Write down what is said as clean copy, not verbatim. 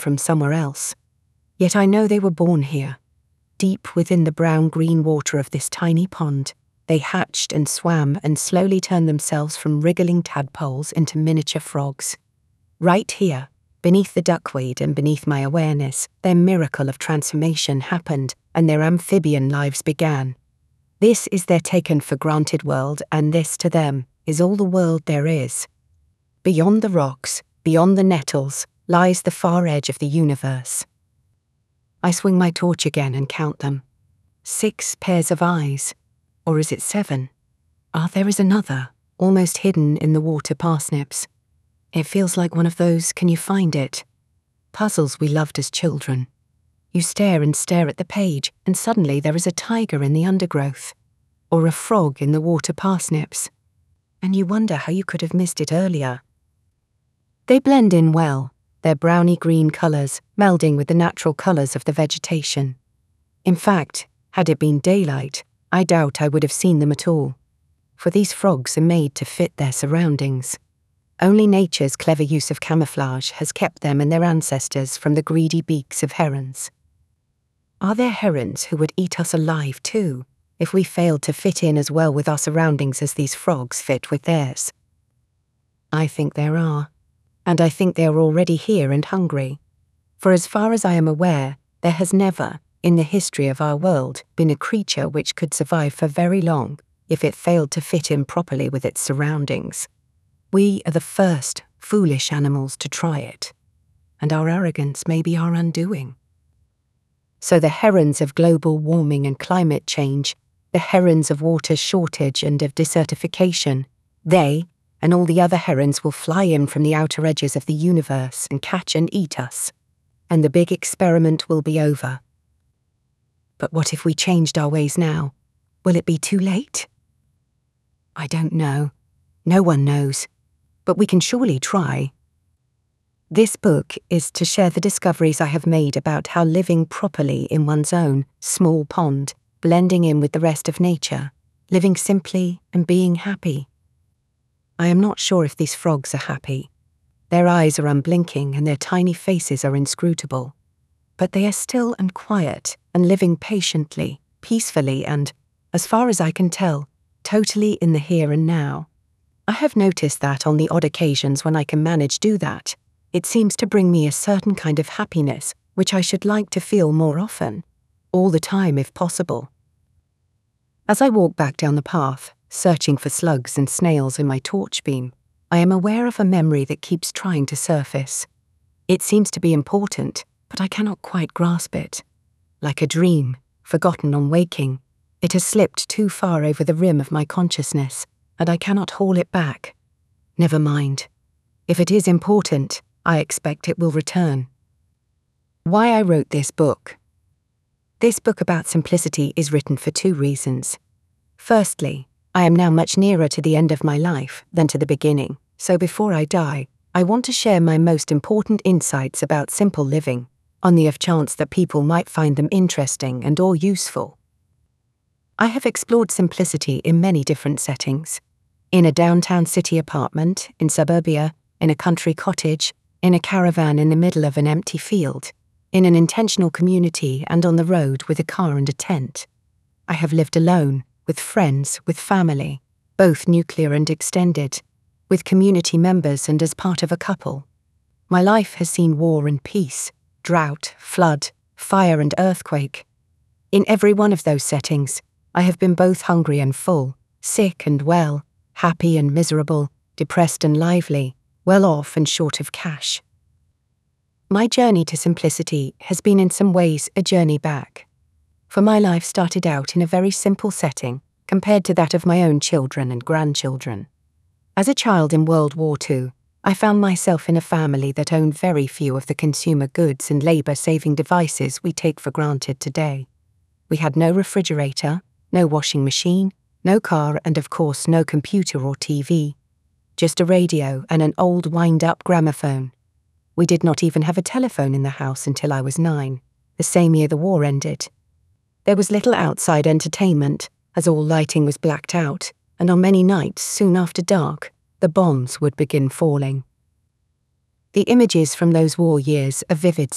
from somewhere else. Yet I know they were born here. Deep within the brown-green water of this tiny pond, they hatched and swam and slowly turned themselves from wriggling tadpoles into miniature frogs. Right here, beneath the duckweed and beneath my awareness, their miracle of transformation happened and their amphibian lives began. This is their taken-for-granted world, and this, to them, is all the world there is. Beyond the rocks, beyond the nettles, lies the far edge of the universe. I swing my torch again and count them. 6 pairs of eyes. Or is it 7? There is another, almost hidden in the water parsnips. It feels like one of those "can you find it?" puzzles we loved as children. You stare and stare at the page, and suddenly there is a tiger in the undergrowth, or a frog in the water parsnips, and you wonder how you could have missed it earlier. They blend in well, their browny-green colours melding with the natural colours of the vegetation. In fact, had it been daylight, I doubt I would have seen them at all, for these frogs are made to fit their surroundings. Only nature's clever use of camouflage has kept them and their ancestors from the greedy beaks of herons. Are there herons who would eat us alive too, if we failed to fit in as well with our surroundings as these frogs fit with theirs? I think there are, and I think they are already here and hungry. For as far as I am aware, there has never, in the history of our world, been a creature which could survive for very long if it failed to fit in properly with its surroundings. We are the first foolish animals to try it, and our arrogance may be our undoing. So the herons of global warming and climate change, the herons of water shortage and of desertification, they and all the other herons will fly in from the outer edges of the universe and catch and eat us, and the big experiment will be over. But what if we changed our ways now? Will it be too late? I don't know. No one knows. But we can surely try. This book is to share the discoveries I have made about how living properly in one's own small pond, blending in with the rest of nature, living simply and being happy. I am not sure if these frogs are happy. Their eyes are unblinking and their tiny faces are inscrutable. But they are still and quiet and living patiently, peacefully and, as far as I can tell, totally in the here and now. I have noticed that on the odd occasions when I can manage do that, it seems to bring me a certain kind of happiness which I should like to feel more often, all the time if possible. As I walk back down the path, searching for slugs and snails in my torch beam, I am aware of a memory that keeps trying to surface. It seems to be important, but I cannot quite grasp it. Like a dream, forgotten on waking, it has slipped too far over the rim of my consciousness, and I cannot haul it back. Never mind. If it is important, I expect it will return. Why I wrote this book. This book about simplicity is written for 2 reasons. Firstly, I am now much nearer to the end of my life than to the beginning, so before I die, I want to share my most important insights about simple living, on the off chance that people might find them interesting and or useful. I have explored simplicity in many different settings. In a downtown city apartment, in suburbia, in a country cottage, in a caravan in the middle of an empty field, in an intentional community and on the road with a car and a tent. I have lived alone, with friends, with family, both nuclear and extended, with community members and as part of a couple. My life has seen war and peace, drought, flood, fire and earthquake. In every one of those settings, I have been both hungry and full, sick and well, happy and miserable, depressed and lively, well off and short of cash. My journey to simplicity has been in some ways a journey back. For my life started out in a very simple setting compared to that of my own children and grandchildren. As a child in World War II, I found myself in a family that owned very few of the consumer goods and labor-saving devices we take for granted today. We had no refrigerator, no washing machine, no car and of course no computer or TV. Just a radio and an old wind-up gramophone. We did not even have a telephone in the house until I was 9, the same year the war ended. There was little outside entertainment, as all lighting was blacked out, and on many nights, soon after dark, the bombs would begin falling. The images from those war years are vivid